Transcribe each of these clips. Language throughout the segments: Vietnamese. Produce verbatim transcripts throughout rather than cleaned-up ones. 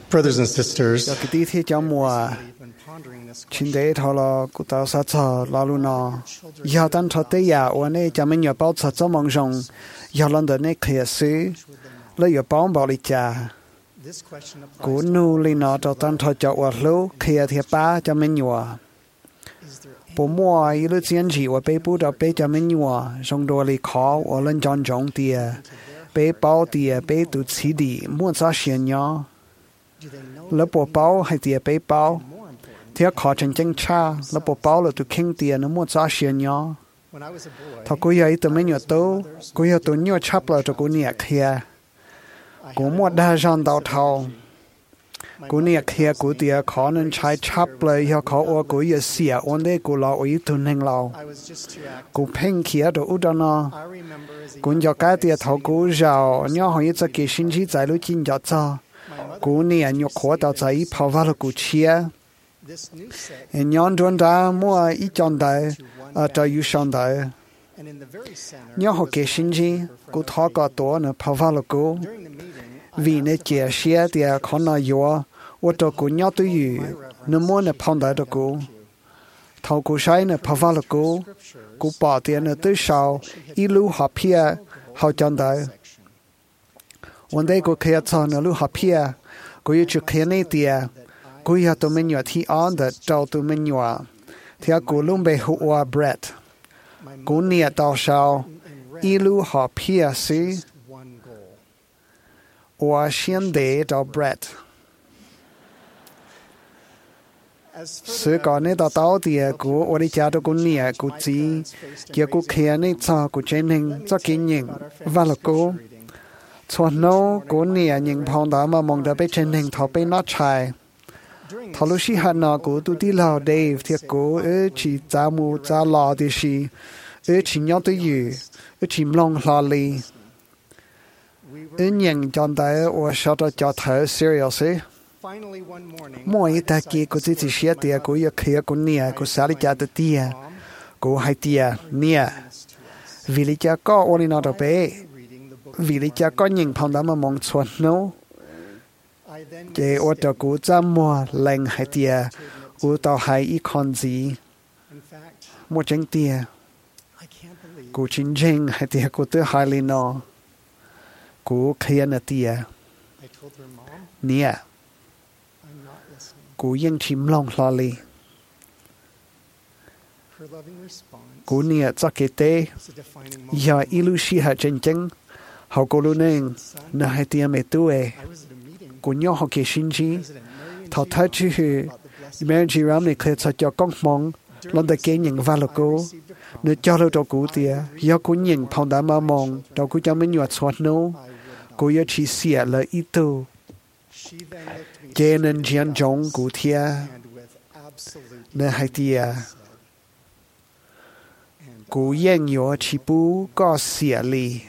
Brothers and sisters, Cho cái tí thế cho mùa chính để thọ lo cụ tao sa cho lo lu nó giờ tan thọ tế ya ở đây cho mình nhớ bao cho cho mong rong giờ lần đó này khía sư lấy giờ bao bảo đi cha cụ nu li nó cho tan thọ cho ở lâu khía thiệp ba cho mình nhớ bố mua ý lúc chiến chỉ ở bên bố đó bên cho mình nhớ rong đồ li khó ở lần chọn chọn tiề bên bao tiề bên tụt xí đi muốn sao xiên nhau lớp bộ bao hay tiề bên bao thì khó chân chân cha lớp bộ bao là tụi kinh tiền nó muốn sao xiên nhau thằng cô ấy tụi mình nhớ tố cô ấy tụi nhớ chấp là tụi cô nhẹ kia cô muốn đa dạng đào thầu cô nhẹ kia cô tiề khó nên trái chấp lại họ khó ở cô ấy xỉa ổn đấy cô lo ấy tụi mình lo cô phèn kia đồ út đó cô nhớ cái tiề thầu cô giàu nhớ họ ấy cho cái sinh chí giải lối chín giờ cho cô nhẹ nhớ khó đào giải bảo vào cô chia en nhon đồn đã mua ít chọn đại ở tại yêu chọn đại nhớ học cái sinh gì cô thọ cả tổ nữa bảo vào cô vì nên chia sẻ thì con nói yo ở đó cô nhớ tôi yêu nó muốn nó phong đại đó cô thầu cô sai nó bảo vào cô cô bỏ tiền nó tới sau ít lưu học pia học chọn đạiวันใดcô khai cho nó lưu học pia cô yêu chụp khai này tiền cô yêu tụi mình nhớ thì ăn được cho tụi mình nhớ thì cô luôn bị hụt bread cô nhớ到sau一路好撇是我先得到 bread 所以講呢到到底cô我哋家都cô nhớ cô知叫cô khai呢cho cô chân hình cho kinh nghiệm và là cô cho nó cô nhớ những phong đó mà mong đã bị chân hình thọ bị nó chạy thảo lúc xí hạt nào cô tụi đi lao Dave thì cô ở chỉ trả mua trả lao thì xí ở chỉ nhớ tới gì ở chỉ mong lao li ở nhận chọn đại ở sau đó cho thở serious mỗi ta kia cô chỉ chỉ xé tiệt cô yêu kia cô nia cô xả đi cha tự tiệt cô hay tiệt nia vì lý cha có ôn nó đó bé vì lý cha có những phong đó mà mong chuột nó chế ở đó cô chăm mua lệnh hay tiề cô tao hay ít con gì mua trứng tiề cô chính chính hay tiề cô tự hay lên nó cô kia là tiề nè cô yên chìm lòng lo li cô nè cho cái tê giờ ilu si hạt chân chân họ cô luôn nên nó hay tiề mẹ tuổi cô nhớ học cái sinh chi thọ thái chứ mẹ chỉ làm này khơi cho con mong lần đầu tiên nhận vào cô nếu cho đâu cho cô thì do cô nhận phong đã mà mong đâu cô cho mình nhọt xoát nô cô yêu chỉ xỉa là ít tu cho nên chiến chống cô thia nên hay thia cô yên nhớ chỉ bu có xỉa li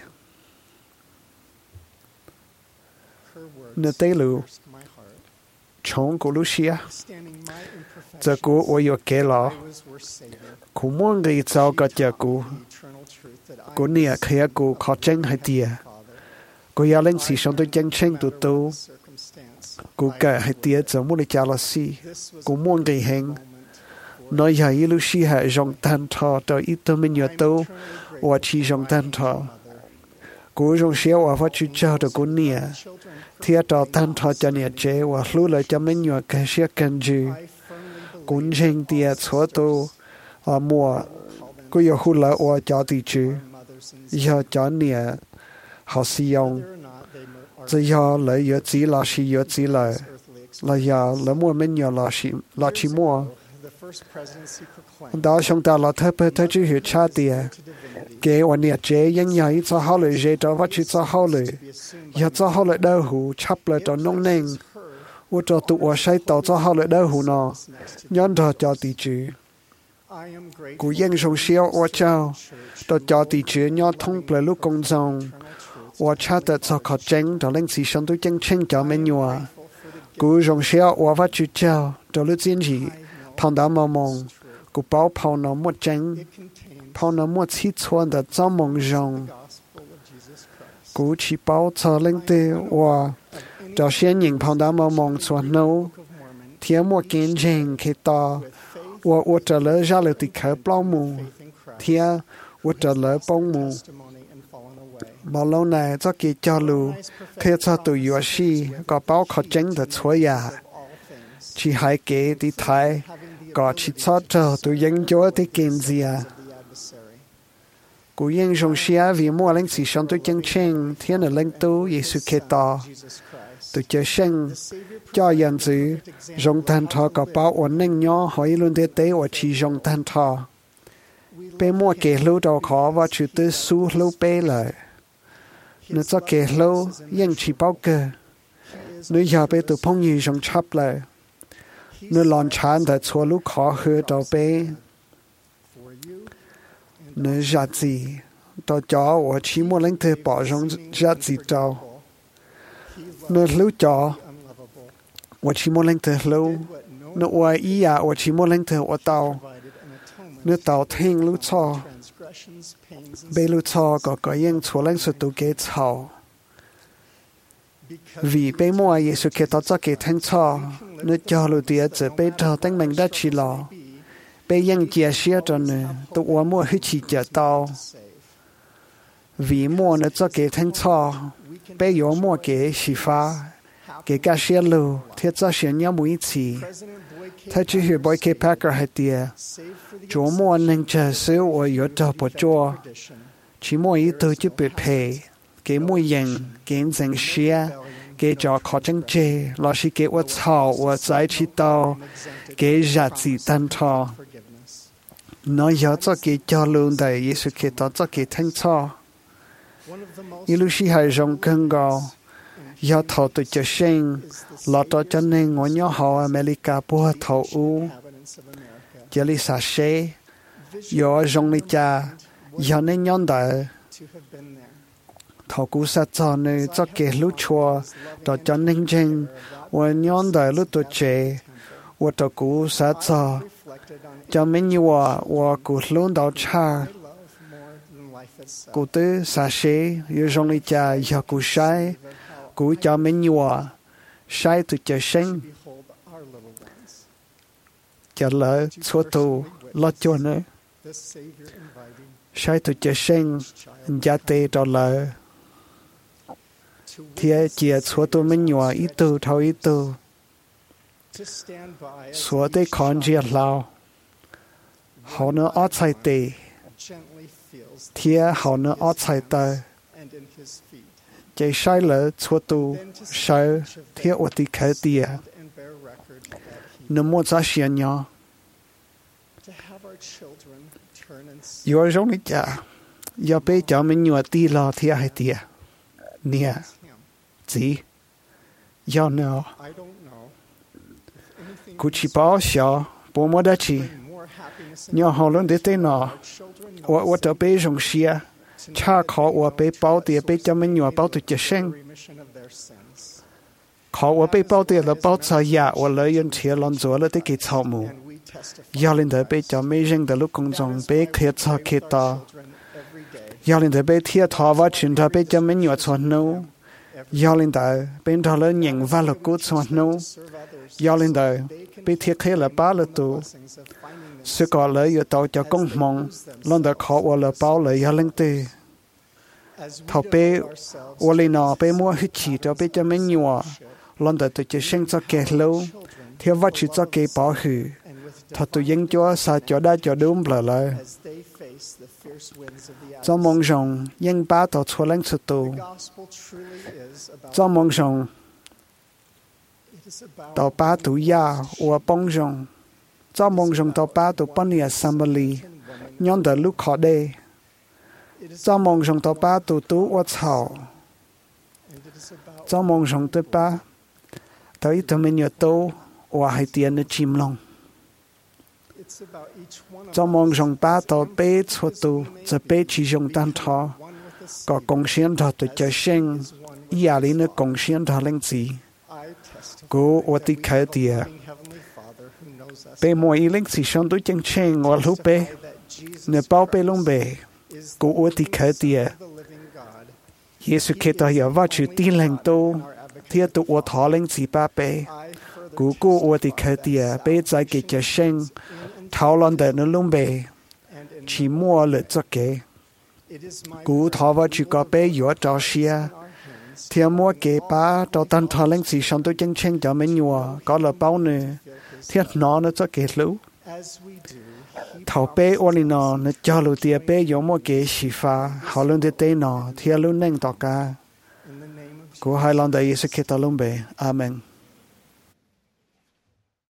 nơi tây lưu trong cô Lucia giờ cô ở yêu kế lo cô muốn người giàu cả giờ cô cô nia khi cô khó tranh hay tiề cô yêu lên sĩ sống tôi tranh tranh tụt tụ cô cả hay tiề giờ muốn đi trả là gì cô muốn người hẹn nói giờ yêu Lucia hay dòng tan thọ tới ít tôi mình nhớ tụ và chỉ dòng tan thọ cô dòng xéo và phát chữ cho được cô nia thì ở tan thọ cho nhà chế và lưu lại cho mình nhớ cái sự cần dư cũng chính tiệt số tu ở mùa cô yêu hút lại ở cho tỷ chữ giờ cho nhà họ sử dụng chỉ giờ lấy giờ chỉ là sử dụng chỉ là là giờ lấy mua mình nhớ là sử là chỉ mua đó chúng ta là thấp thấp chữ hiểu cha tiệt cáiวันนี้เจยังใหญ่จะเข้าเลยเจจะว่าชิจะเข้าเลยอยากจะเข้าเลยได้หูชับเลยตอนน้องเน่งว่าจะตัวใช้ต่อจะเข้าเลยได้หูนอย้อนต่อจอตีจือกูยังทรงเชียวว่าเจ้าต่อจอตีจือย้อนท่องเปลือยลูกกงจงว่าชาติจะขอเจงต่อเล่นสีชนตัวเจงเช่งจอเมนัวกูทรงเชียวว่าว่าจุดเจ้าต่อลูกเจียนจีพังดามามองกูเป้าเผาหนอมดเจง泡那么七寸的造梦中，กูchỉ bảo cho linh tế và cho xuyên nhìn phong đá mong mong xuân nấu thiên mua kiến trình khi to và và trở lại ra lời tịch khởi bao mù thiên và trở lại bao mù bao lâu này cho kỳ cho lù khi cho tụi yếu sĩ có bao khó tránh được chúa ya chỉ hai kế đi thái có chỉ cho cho tụi dân chúa thì kiến gì à cú yên trong xia vì mua lãnh sĩ sống tụi chân trình thiên là lãnh tu Giêsu Kitô tụi chơi sinh cho dân dữ dùng thanh thọ có bao ổn định nhỏ hỏi luôn thế tế và chỉ dùng thanh thọ bé mua kể lâu đầu khó và chữ tư su lâu bé lại nếu cho kể lâu yên chỉ bao cơ nếu giờ bé tụi phong như dùng chấp lại nếu lon chán tại chùa lúc khó hứa đầu bé nếu giá trị tao cho và chỉ mua lãnh thế bỏ trong giá trị tao nếu lưu cho我chỉ muốn lên từ lâu, nếu tôi ý à, tôi chỉ muốn lên từ tôi tàu, nếu tàu thiên lưu cho, bây lưu cho có có những chỗ lên sự tu kế chào, vì bây mua Giêsu Kitô cho kế thánh cho, nếu cho lưu địa chỉ bây giờ tăng mình đã chỉ lo, bây những chia sẻ cho nữa, tôi tôi mua hết chỉ cho tàu, vì mua nếu cho kế thánh cho, bây giờ mua kế sĩ phá. Cái cá xe lù, thiết cho xe nhau mũi chỉ. Thay chỉ hiểu bói cái Packer hay tìa. Chúa mua nâng chờ xíu ở yếu tờ bộ chua. Chỉ mua ý tư chứ bị phê. Cái mua dành, cái dành xe. Cái cho khó chân chê. Lo xí cái ua chào, ua giải trí tàu. Cái giá trị tân thọ. Nói yếu cho cái cho luôn đầy Giêsu Kitô cho cái thanh thọ. Ý lưu xí hay rong cân gò. Do thầu tụi chơi sinh, lọt cho cho nên ngõ nhỏ họ America bùa thầu u, chỉ lý xã sẽ, do rong lý cha, do nên nhon đời, thầu cú sát cho nên cho kể lúc chùa, đó cho nên chân, và nhon đời lúc tụi trẻ, và thầu cú sát cho, cho mình như và và cú luôn đó cha, cú tư xã sẽ, do rong lý cha, do cú sai. Cú cho mình nhua, sai tụi chơi sinh, cho lỡ xua tù, lo cho nữa. Sai tụi chơi sinh, giá tê cho lỡ. Thì chỉ xua tù mình nhua, ý tù thâu ý tù. Xua tê con dìa lao. Họ nữa ót xài tê. Thì họ nữa ót xài tờ. Chạy sai lỡ chua tu sai thiết ở tì khởi tìa. Nếu muốn ra xuyên nhỏ. Yếu rong lý chả. Yếu bê cho mình nhua tì lo thiết hay tìa. Nè. Gì? Yếu nào. Cú chỉ bảo xó. Bố mô đá chi. Nhỏ họ luôn đế tế nọ. Ở ở trở bê rong xìa. Cha khó ở bê bao tiền bê cho mình nhỏ bao tụi trẻ sinh. Khó ở bê bao tiền là bao cho nhà ở lợi yên thiệt lần rồi là tới kỳ thảo mù. Giờ lên tới bê cho mình riêng tới lúc công dụng bê khía cho khía ta. Giờ lên tới bê thiệt thọ và chuyện ta bê cho mình nhỏ chuột nấu. Giờ lên tới bê thọ lớn nhận và lực cút chuột nấu. Giờ lên tới bê thiệt khía là ba là tụ. Sự có lợi yếu tàu cho công mong, lần đó khó ở là bao lợi yếu lên tư. Thảo bê, ở lì nọ bê mua hít chỉ cho bê cho mình nhua, lần đó tụi chơi sinh cho kẻ lâu, theo vật chỉ cho kẻ bảo hư. Thảo tụi dân cho xa cho đá cho đúng là lời. Do mong rằng, dân ba tàu chua lãnh sự tù. Do mong rằng, tàu ba tụ ya, ở bông rằng, do mong rằng tàu ba tụ bắn nhà assembly, nhon đỡ lúc khó đê. Do mong rằng tàu ba tụ tú ở thảo. Do mong rằng tàu ba, tàu ít tàu mình nhờ tàu, ở hai tiền ở chìm lòng. Do mong rằng ba tàu bê chua tụ, giờ bê chỉ dùng tan thọ, có công xuyên thọ tụ chơi sinh, ý à lý nữa công xuyên thọ lên gì. Cô ở tì khởi tìa. Bê mùa ý linh sĩ sống đối chân chênh ở lúc bê. Nếu bao bê lông bê, cô ở tì khởi tìa. Giêsu Kitô hiểu vào chữ tì lành tô, thiết tụ ua thọ linh chỉ ba bê cú cú ua thì khởi tìa bê giải kì chả sinh thảo lần đời nó lung bê chỉ mua lựa cho kế cú thọ vào chỉ có bê yếu trò xìa thì mua kế ba trò tân thọ linh chỉ xong tôi chân chân cho mình nhua có là bao nữa thiết nó nó cho kế lũ thảo bê ua lì nó nó cho lũ tìa bê yếu mua kế xì pha họ luôn tìa tê nó thì lũ nâng tỏ ca cú hai lần đời Giêsu Kitô lung bê. Amen.